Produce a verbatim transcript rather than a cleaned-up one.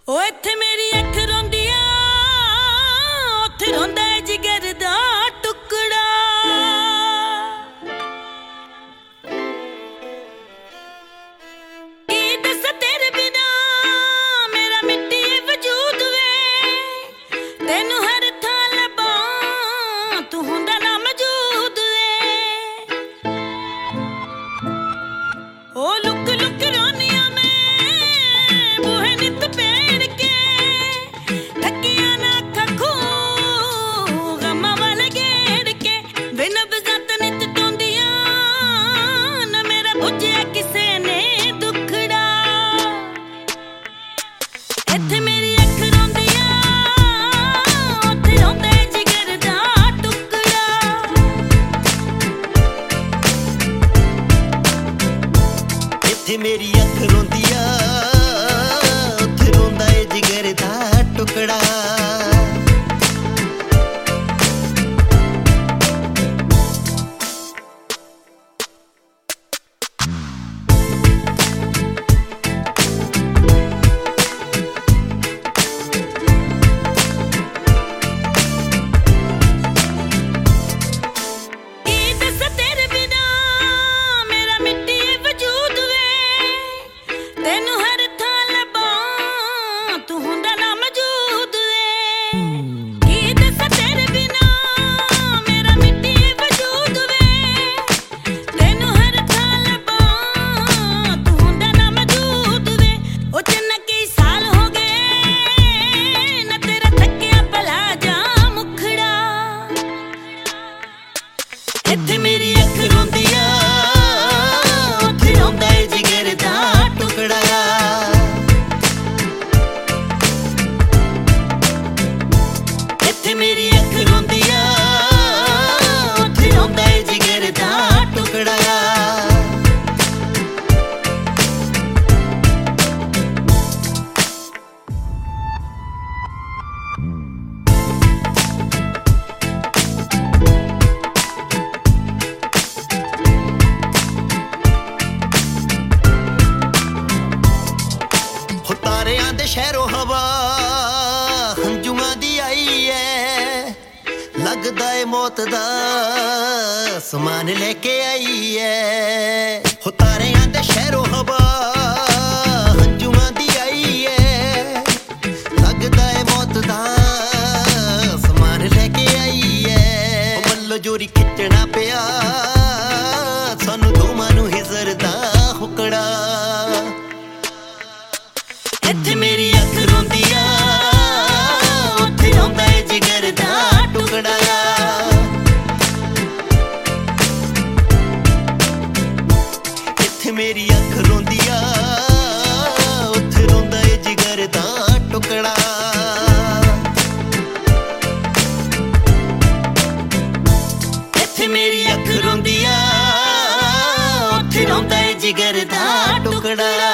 ਓ ਇੱਥੇ ਮੇਰੀ ਅੱਖ ਰੋਂਦੀ ਆ, ਉੱਥੇ ਰੋਂਦਾ ਏ ਜਿਗਰ ਦਾ ਟੁਕੜਾ। ਕੀ ਦੱਸਾਂ ਤੇਰੇ ਬਿਨਾ ਮੇਰਾ ਮਿੱਟੀ ਵਜੂਦ ਵੇ, ਤੈਨੂੰ ਹਰ ਥਾਂ ਲੱਭਾਂ ਤੂੰ ਹੁੰਦਾ ਨਾ ਮੌਜੂਦ ਵੇ। ਓ ਲੁੱਕ ਲੁੱਕ ਰੋਨੀ ਆ ਮੈਂ ਬੂਹੇ ਨਿੱਤ ਪੈਣ ਕੇ, ਥੱਕੀਆਂ ਨਾ ਅੱਖਾਂ ਖੂਹ ਗਮਾਂ ਵੱਲ ਗੇੜ ਕੇ, ਵੇ ਨਬਜ਼ਾਂ ਤਾਂ ਨਿੱਤ ਟੋਂਦੀਆਂ ਨਾ ਮੇਰਾ ਬੁੱਝਿਆ ਕਿਸੇ ਨੇ ਦੁੱਖੜਾ। ਇੱਥੇ ਮੇਰੀ ਅੱਖ ਰੋਂਦੀ ਆ, ਉੱਥੇ ਰੋਂਦਾ ਏ ਜਿਗਰ ਦਾ ਟੁਕੜਾ। ਇੱਥੇ ਮੇਰੀ ਅੱਖ ਰੋਂਦੀ ਆ, ਉੱਥੇ ਰੋਂਦਾ ਏ ਜਿਗਰ ਦਾ ਟੁਕੜਾ। ਕੀ ਦੱਸਾਂ ਤੇਰੇ ਬਿਨਾ ਮੇਰਾ ਮਿੱਟੀ ਵਜੂਦ ਵੇ, ਤੈਨੂੰ ਹਰ ਥਾਂ ਲੱਭਾਂ ਤੂੰ ਹੁੰਦਾ ਨਾ ਮੌਜੂਦ ਵੇ। ਕੀ ਦੱਸਾਂ ਤੇਰੇ ਬਿਨਾ ਮੇਰਾ ਮਿੱਟੀ ਵਜੂਦ ਵੇ, ਤੈਨੂੰ ਹਰ ਥਾਂ ਲੱਭਾਂ ਤੂੰ ਹੁੰਦਾ ਨਾ ਮੌਜੂਦ ਵੇ। ਉਹ ਚੰਨਾ ਕਈ ਸਾਲ ਹੋ ਗਏ ਨਾ ਤੇਰਾ ਥੱਕਿਆ ਭਲਾ ਜਾ ਮੁਖੜਾ। ਇੱਥੇ ਮੇਰੀ ਅੱਖ ਰੋਂਦੀ ਆ, ਉੱਥੇ ਰੋਂਦਾ ਏ ਜਿਗਰ ਦਾ ਟੁਕੜਾ। ਇੱਥੇ ਮੇਰੀ ਅੱਖ ਰੋਂਦੀ ਆ, ਉੱਥੇ ਰੋਂਦਾ ਏ ਜਿਗਰ ਦਾ ਟੁਕੜਾ। ਹੋ ਤਾਰਿਆਂ ਦੇ ਸ਼ਹਿਰੋਂ ਹਵਾ ਹੰਝੂਆਂ ਦੀ ਆਈ ਐ, ਲੱਗਦਾ ਏ ਮੌਤ ਦਾ ਸਮਾਨ ਲੈ ਕੇ ਆਈ ਐ। ਹੋ ਤਾਰਿਆਂ ਦੇ ਸ਼ਹਿਰੋਂ ਹਵਾ ਹੰਝੂਆਂ ਦੀ ਆਈ ਐ, ਲੱਗਦਾ ਏ ਮੌਤ ਦਾ ਸਮਾਨ ਲੈ ਕੇ ਆਈ ਐ। ਉਹ ਮੱਲੋ ਜੋਰੀ ਖਿੱਚਣਾ ਪਿਆ ਸਾਨੂੰ ਦੋਵਾਂ ਨੂੰ ਹਿਜ਼ਰ ਦਾ ਹੁਕੜਾ। ਇੱਥੇ ਮੇਰੀ ਅੱਖ ਰੋਂਦੀ ਆ, ਉੱਥੇ ਰੋਂਦਾ ਏ ਜਿਗਰ ਦਾ ਟੁਕੜਾ। ਇੱਥੇ ਮੇਰੀ ਅੱਖ ਰੋਂਦੀ ਆ, ਉੱਥੇ ਰੋਂਦਾ ਏ ਜਿਗਰ ਦਾ ਟੁਕੜਾ। ਇੱਥੇ ਮੇਰੀ ਅੱਖ ਰੋਂਦੀ ਆ, ਉੱਥੇ ਰੋਂਦਾ ਏ ਜਿਗਰ ਦਾ ਟੁਕੜਾ।